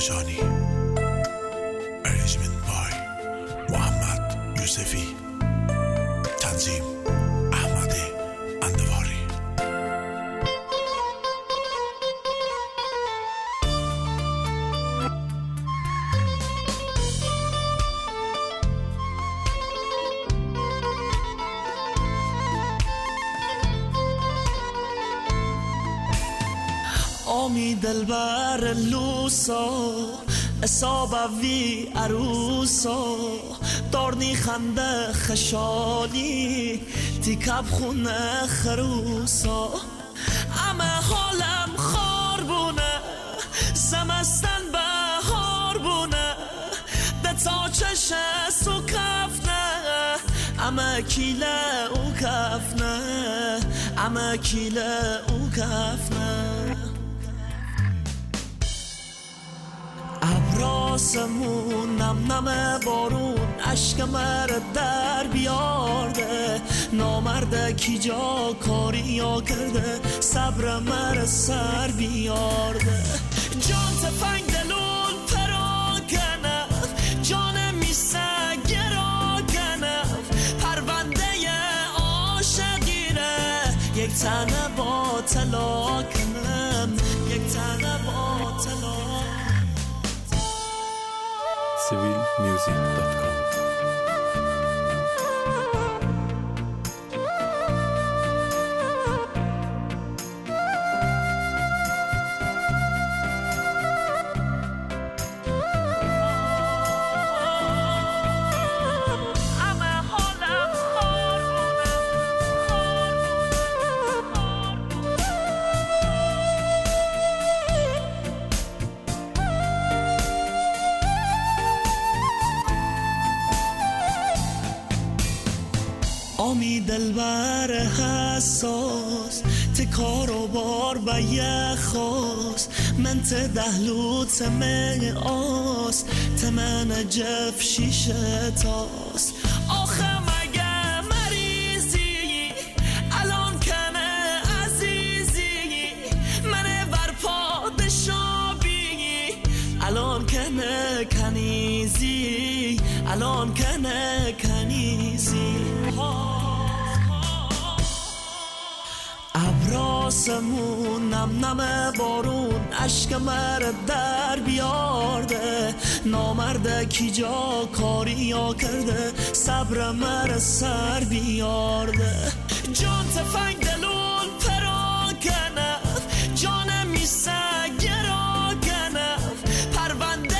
نشانی. ارنجمنت بای محمد یوسفی. تنظیم احمد اندواری. آمی دلبر لوسا اصابه وی عروسا دارنی خنده خشالی تیکب خونه خروسا اما حالم خار بونه زمستن بهار بونه ده تا چشه سو کفنه اما کیله او کفنه اما کیله او کفنه ابراسمون نم نم بارون عشق مر در بیارده نامرده کی جا کاری یا کرده صبر مر سر بیارده جان تفنگ دلون پراکنه جان میسه گراکنه پرونده عاشقیره یک تنه با طلا کنم یک تنه با طلا civilmusic.com آمی دلبر حساس تکار و بار به یه خواست من تدهلو تمه آس تمن جف شیشه تاست آخه مگه مریضی الان کنه عزیزی منه بر پادشابی الان کنه کنیزی الان کنه کنیزی ابراسمون نم نم بارون عشق مر در بیارده نامرده کی جا کاری یا کرده صبر مر سر بیارده جان تفنگ دلون پراکنه جان میسه گراکنه پرونده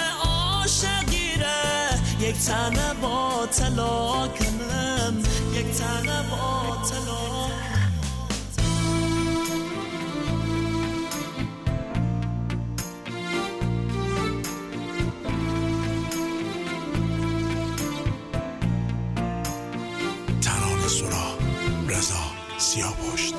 عاشقیره یک تنه با طلا کنم یک تنه با طلا ترانه سرا رضا سیاه‌پشت.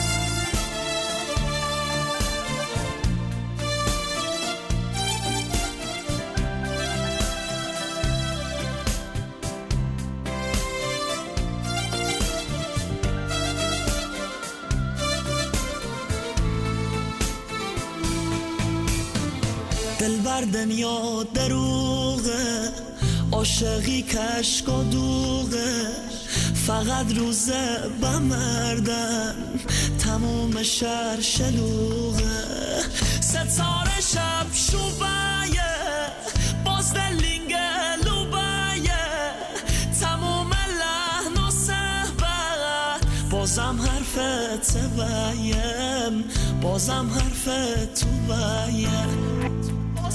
دل بر دنیا دروغه عاشقی کشک و دوغه فقط روزه بمردن تموم شهر شلوغه ستاره شب شوبایه باز دلینگه لوبایه تموم لحن و صحبه بازم حرفت بیم بازم حرفت تو بیم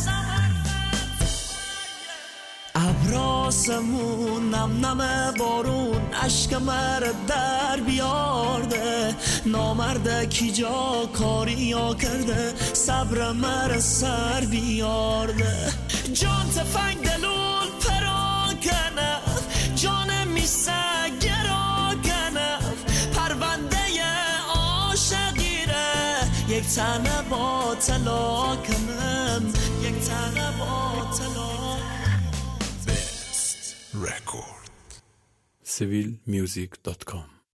ابراسمون نم نم بارون عشق مر در بیارده نامرده کی جا کاری یا کرده صبر مر سر بیارده جان تفنگ دلون پراکنه جان میسه گراکنه پرونده عاشقیره یک تنه با طلا کنم یک تنه با طلا record. civilmusic.com